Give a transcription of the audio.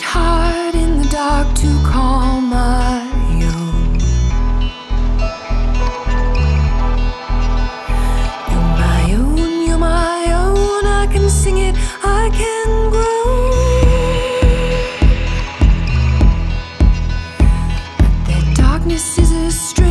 hard in the dark to call my own. You're my own, you're my own. I can sing it, I can